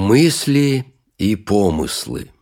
Мысли и помыслы.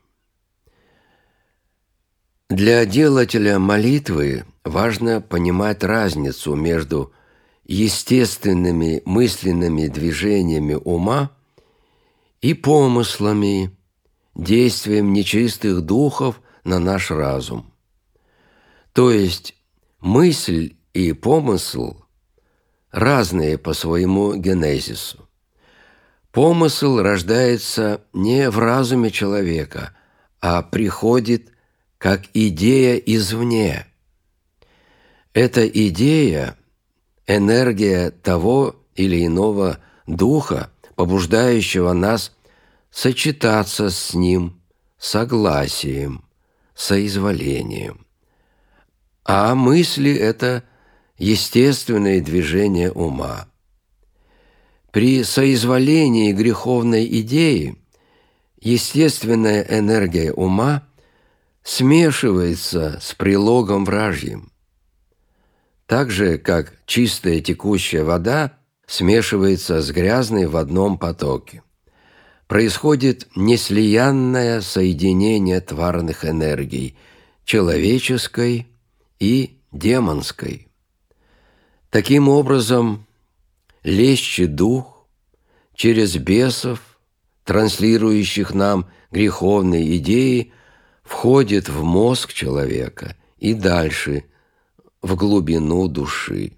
Для делателя молитвы важно понимать разницу между естественными мысленными движениями ума и помыслами, действием нечистых духов на наш разум. То есть мысль и помысл разные по своему генезису. Помысл рождается не в разуме человека, а приходит как идея извне. Эта идея – энергия того или иного духа, побуждающего нас сочетаться с ним согласием, соизволением. А мысли – это естественное движение ума. При соизволении греховной идеи естественная энергия ума смешивается с прилогом вражьим, так же, как чистая текущая вода смешивается с грязной в одном потоке. Происходит неслиянное соединение тварных энергий – человеческой и демонской. Таким образом, лещий дух через бесов, транслирующих нам греховные идеи, входит в мозг человека и дальше в глубину души.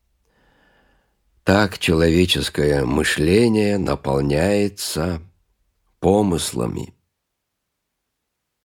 Так человеческое мышление наполняется помыслами.